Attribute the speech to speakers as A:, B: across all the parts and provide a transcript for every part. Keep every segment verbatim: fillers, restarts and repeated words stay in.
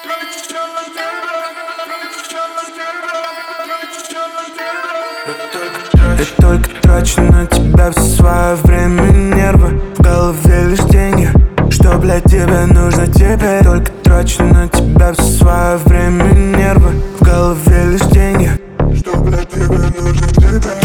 A: Я только трачу на тебя все свое время и нервы. В голове лишь деньги. Что, блядь, тебе нужно теперь? Только трачу на тебя все свое время и нервы. В голове лишь деньги. Что, блядь, тебе нужно теперь?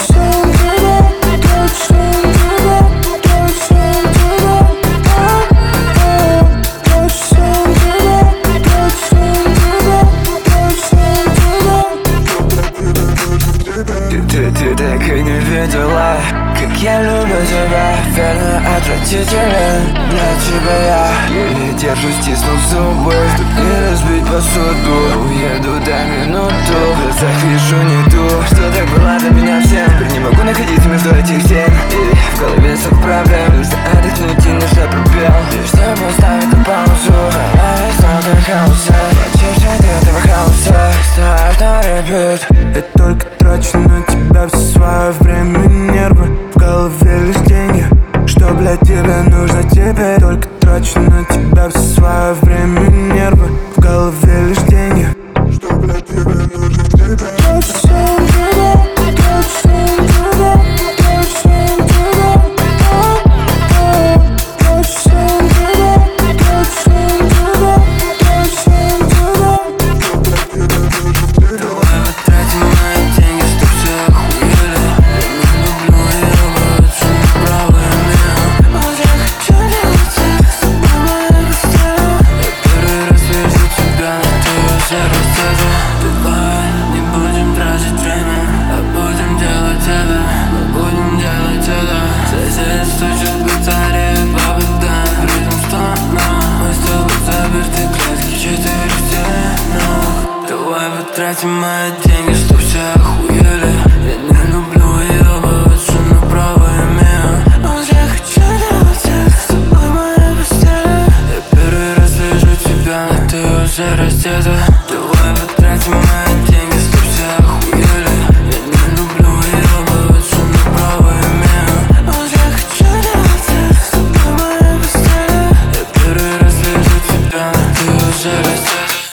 B: Ты, ты так и не видела, как я люблю тебя. Верно, отвратителен для тебя я. Еле держу, стиснув зубы, чтоб не разбить посуду. Уеду до минуту, в глазах вижу не ту, что так была для меня всем. Теперь не могу находиться между этих стен, и в голове сок проблем. Нужно отдохнуть и нажать пробел, лишь чтобы ставить на паузу. Моя весна хаоса, почти от этого хаоса. Ставь на репит.
A: Я только трачу на тебя все свое время и нервы. В голове лишь деньги. Что, блядь, тебе нужно теперь? Только трачу на тебя все свое время и нервы. В голове лишь деньги. Что, блядь, тебе нужно теперь?
B: Давай не будем тратить время, а будем делать это. Мы будем делать это. Сосед стучит в батарее по бедам. Ритм стона, мы с тобой заперты клетки четыре стенок. Давай потратим мои деньги, чтоб все охуели. Я не люблю ебаться направо и мимо, но я хочу делать секс с тобой в моей постели. Я первый раз вижу тебя, но ты уже раздета.